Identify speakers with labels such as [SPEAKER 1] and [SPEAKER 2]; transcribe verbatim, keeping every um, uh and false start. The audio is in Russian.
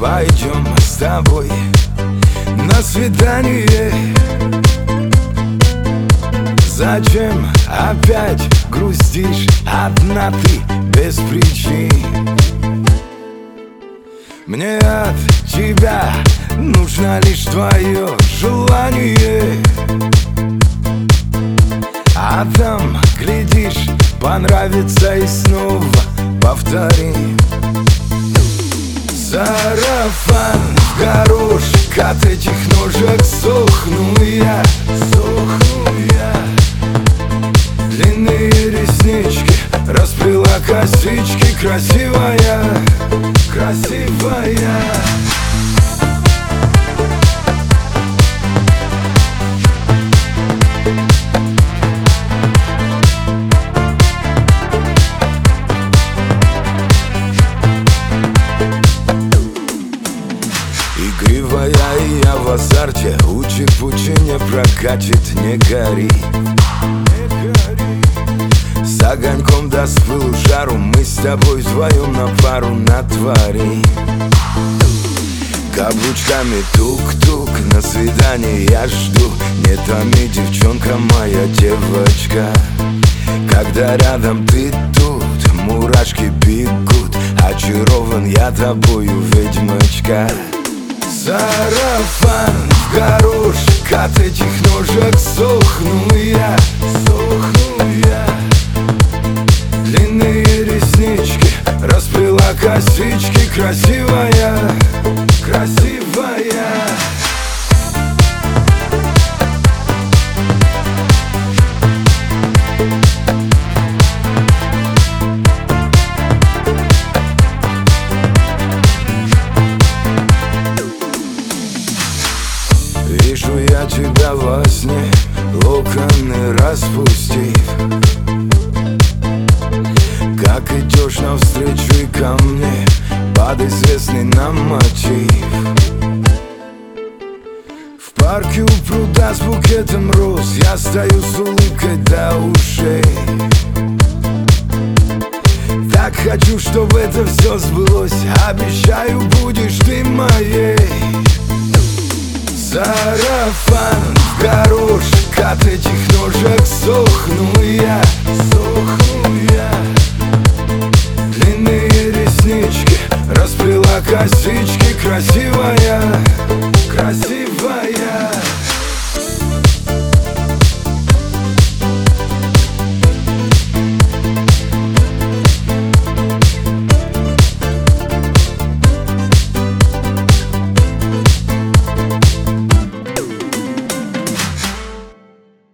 [SPEAKER 1] пойдем с тобой на свидание. Зачем опять грустишь одна ты без причин? Мне от тебя нужно лишь твое желание, а там, глядишь, понравится и снова повторим. Сарафан в горошек, от этих ножек сохну я, сохну я. Длинные реснички, расплела косички, красивая, красивая. Игривая, и я в азарте, учи-пучи не прокатит, не гори, не гори. С огоньком даст пылу жару, мы с тобой вдвоем на пару натворим. Каблучками тук-тук, на свидание я жду. Не томи, девчонка моя, девочка. Когда рядом ты тут, мурашки бегут. Очарован я тобою, ведьмочка. Сарафан в горошек, от этих ножек сохну я, сохну я. Длинные реснички, расплела косички, красивая, красивая. Вижу я тебя во сне, локоны распустив, как идешь навстречу и ко мне под известный нам мотив. В парке у пруда с букетом роз я стою с улыбкой до ушей. Так хочу, чтобы это все сбылось, обещаю, будешь ты моей. Сарафан в горошек, от этих ножек сохну я, сохну я. Длинные реснички, расплела косички, красивая,